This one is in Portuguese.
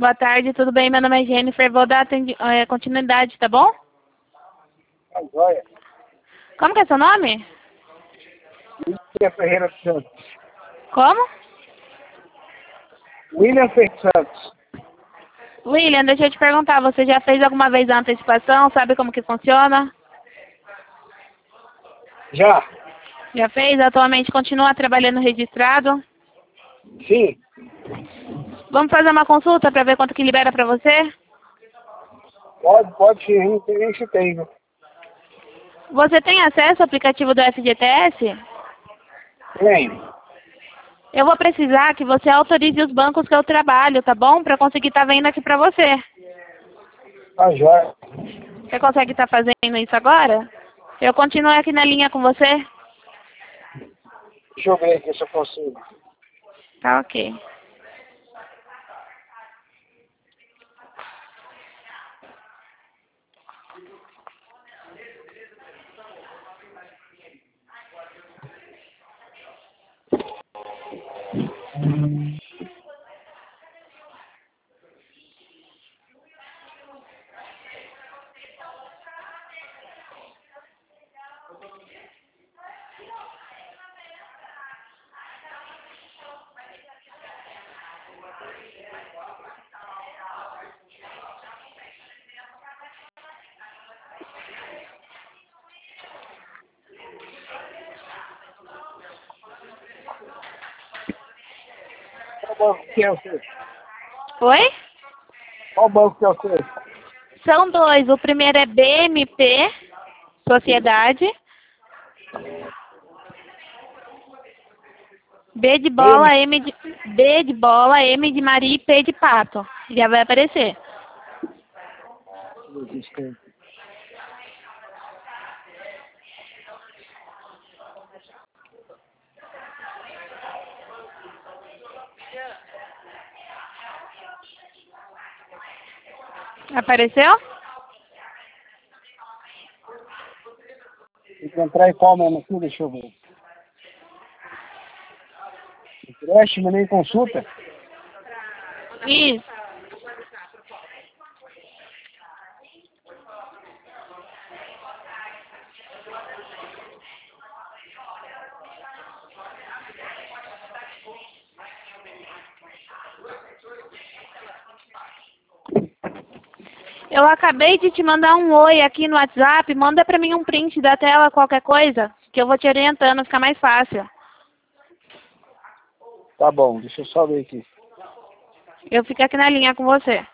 Boa tarde, tudo bem? Meu nome é Jennifer. Vou dar continuidade, tá bom? Tá joia. Como que é seu nome? William Ferreira Santos. Como? William Ferreira Santos. William, deixa eu te perguntar, você já fez alguma vez a antecipação? Sabe como que funciona? Já? Já fez? Atualmente continua trabalhando registrado? Sim. Vamos fazer uma consulta para ver quanto que libera para você? Pode sim, isso tem. Viu? Você tem acesso ao aplicativo do FGTS? Tenho. Eu vou precisar que você autorize os bancos que eu trabalho, tá bom? Para conseguir estar vendo aqui para você. Tá joia. Você consegue estar fazendo isso agora? Eu continuo aqui na linha com você? Deixa eu ver aqui se eu consigo. Tá ok. Qual banco que é o seu? Oi? Qual banco que é o seu? São dois. O primeiro é BMP, Sociedade. B de bola, M de Maria e P de pato. Já vai aparecer. Apareceu? Tem que entrar em qual mesmo aqui? Deixa eu ver. Empréstimo nem consulta? Isso. Eu acabei de te mandar um oi aqui no WhatsApp. Manda pra mim um print da tela, qualquer coisa, que eu vou te orientando, fica mais fácil. Tá bom, deixa eu só ver aqui. Eu fico aqui na linha com você.